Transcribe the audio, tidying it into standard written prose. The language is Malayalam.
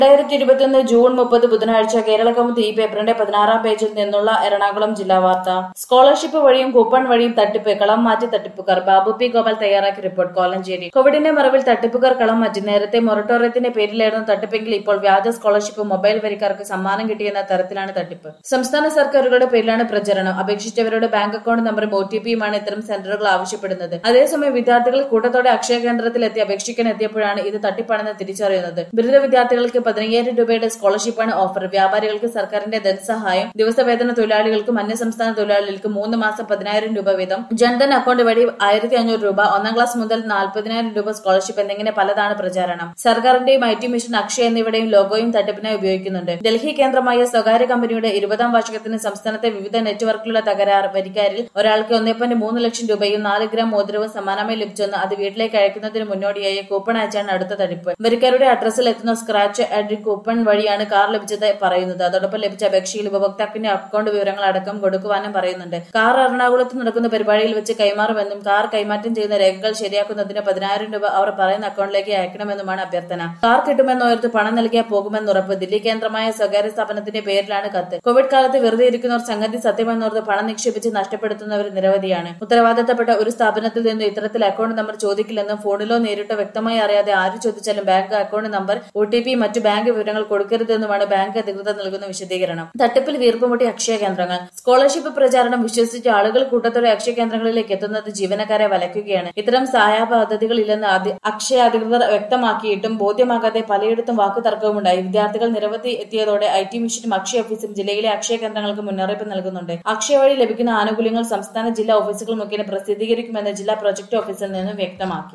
2021 ജൂൺ 30 ബുധനാഴ്ച കേരളകൗമുദി ഈ പേപ്പറിന്റെ 16-ാം പേജിൽ നിന്നുള്ള എറണാകുളം ജില്ലാ വാർത്ത. സ്കോളർഷിപ്പ് വഴിയും കൂപ്പൺ വഴിയും തട്ടിപ്പ്, കളം മാറ്റി തട്ടിപ്പുകാർ. ബാബു പി ഗോപാൽ തയ്യാറാക്കിയ റിപ്പോർട്ട്. കോലഞ്ചേരി. കോവിഡിന്റെ മറവിൽ തട്ടിപ്പുകാർ കളം മാറ്റി. നേരത്തെ മൊറട്ടോറിയത്തിന്റെ പേരിലായിരുന്നു തട്ടിപ്പെങ്കിൽ ഇപ്പോൾ വ്യാജ സ്കോളർഷിപ്പ് മൊബൈൽ വരിക്കാർക്ക് സമ്മാനം കിട്ടിയെന്ന തരത്തിലാണ് തട്ടിപ്പ്. സംസ്ഥാന സർക്കാരുകളുടെ പേരിലാണ് പ്രചരണം. അപേക്ഷിച്ചവരുടെ ബാങ്ക് അക്കൌണ്ട് നമ്പറും OTPയുമാണ് ഇത്തരം സെന്ററുകൾ ആവശ്യപ്പെടുന്നത്. അതേസമയം വിദ്യാർത്ഥികൾ കൂട്ടത്തോടെ അക്ഷയ കേന്ദ്രത്തിലെത്തി അപേക്ഷിക്കാൻ എത്തിയപ്പോഴാണ് ഇത് തട്ടിപ്പാണെന്ന് തിരിച്ചറിയുന്നത്. ബിരുദ വിദ്യാർത്ഥികൾക്ക് 15,000 രൂപയുടെ സ്കോളർഷിപ്പാണ് ഓഫർ. വ്യാപാരികൾക്ക് സർക്കാരിന്റെ ധനസഹായം, ദിവസവേതന തൊഴിലാളികൾക്കും അന്യസംസ്ഥാന തൊഴിലാളികൾക്കും 3 മാസം 10,000 രൂപ വീതം, ജൻധൻ അക്കൌണ്ട് വഴി 1,500 രൂപ, 1ാം ക്ലാസ് മുതൽ 40,000 രൂപ സ്കോളർഷിപ്പ് എന്നിങ്ങനെ പലതാണ് പ്രചാരണം. സർക്കാരിന്റെയും IT മിഷൻ, അക്ഷയ എന്നിവയുടെയും ലോഗോയും തട്ടിപ്പിനായി ഉപയോഗിക്കുന്നുണ്ട്. ഡൽഹി കേന്ദ്രമായ സ്വകാര്യ കമ്പനിയുടെ 20ാം വാർഷികത്തിന് സംസ്ഥാനത്തെ വിവിധ നെറ്റ്വർക്കിലുള്ള തകരാർ. വരിക്കാരിൽ ഒരാൾക്ക് 1.3 ലക്ഷം രൂപയും 4 ഗ്രാം മോതിരവും സമ്മാനമായി ലഭിച്ചെന്ന് അത് വീട്ടിലേക്ക് അയക്കുന്നതിന് മുന്നോടിയായി കൂപ്പൺ അയച്ചാണ് അടുത്ത തട്ടിപ്പ്. വരിക്കാരുടെ അഡ്രസ്സിൽ എത്തുന്ന സ്ക്രാച്ച് ആഡ് കൂപ്പൺ വഴിയാണ് കാർ ലഭിച്ചത് പറയുന്നത്. അതോടൊപ്പം ലഭിച്ച അപേക്ഷയിൽ ഉപഭോക്താക്കളുടെ അക്കൌണ്ട് വിവരങ്ങൾ അടക്കം കൊടുക്കുവാനും പറയുന്നുണ്ട്. കാർ എറണാകുളത്ത് നടക്കുന്ന പരിപാടിയിൽ വെച്ച് കൈമാറുമെന്നും കാർ കൈമാറ്റം ചെയ്യുന്ന രേഖകൾ ശരിയാക്കുന്നതിന് 10,000 രൂപ അവർ പറയുന്ന അക്കൌണ്ടിലേക്ക് അയക്കണമെന്നുമാണ് അഭ്യർത്ഥന. കാർ കിട്ടുമെന്നോർത്ത് പണം നൽകിയാൽ പോകുമെന്നുറപ്പ്. ദില്ലി കേന്ദ്രമായ സ്വകാര്യ സ്ഥാപനത്തിന്റെ പേരിലാണ് കത്ത്. കോവിഡ് കാലത്ത് വെറുതെ ഇരിക്കുന്നവർ സംഗതി സത്യമെന്നോർത്ത് പണം നിക്ഷേപിച്ച് നഷ്ടപ്പെടുത്തുന്നവർ നിരവധിയാണ്. ഉത്തരവാദിത്തപ്പെട്ട ഒരു സ്ഥാപനത്തിൽ നിന്ന് ഇത്തരത്തിൽ അക്കൌണ്ട് നമ്പർ ചോദിക്കില്ലെന്നും ഫോണിലോ നേരിട്ടോ വ്യക്തമായി അറിയാതെ ആര് ചോദിച്ചാലും ബാങ്ക് അക്കൌണ്ട് നമ്പർ, OTP, മറ്റു ബാങ്ക് വിവരങ്ങൾ കൊടുക്കരുതെന്നുമാണ് ബാങ്ക് അധികൃതർ നൽകുന്ന വിശദീകരണം. തട്ടിപ്പിൽ വീർപ്പുമുട്ടി അക്ഷയ കേന്ദ്രങ്ങൾ. സ്കോളർഷിപ്പ് പ്രചാരണം വിശ്വസിച്ച് ആളുകൾ കൂട്ടത്തോടെ അക്ഷയ കേന്ദ്രങ്ങളിലേക്ക് എത്തുന്നത് ജീവനക്കാരെ വലയ്ക്കുകയാണ്. ഇത്തരം സഹായ പദ്ധതികളില്ലെന്ന് അക്ഷയ അധികൃതർ വ്യക്തമാക്കിയിട്ടും ബോധ്യമാകാതെ പലയിടത്തും വാക്കുതർക്കവുമുണ്ടായി. വിദ്യാർത്ഥികൾ നിരവധി എത്തിയതോടെ IT മിഷനും അക്ഷയ ഓഫീസും ജില്ലയിലെ അക്ഷയ കേന്ദ്രങ്ങൾക്ക് മുന്നറിയിപ്പ് നൽകുന്നുണ്ട്. അക്ഷയ വഴി ലഭിക്കുന്ന ആനുകൂല്യങ്ങൾ സംസ്ഥാന ജില്ലാ ഓഫീസുകൾ മുഖേന പ്രസിദ്ധീകരിക്കുമെന്ന് ജില്ലാ പ്രൊജക്ട് ഓഫീസിൽ നിന്നും വ്യക്തമാക്കി.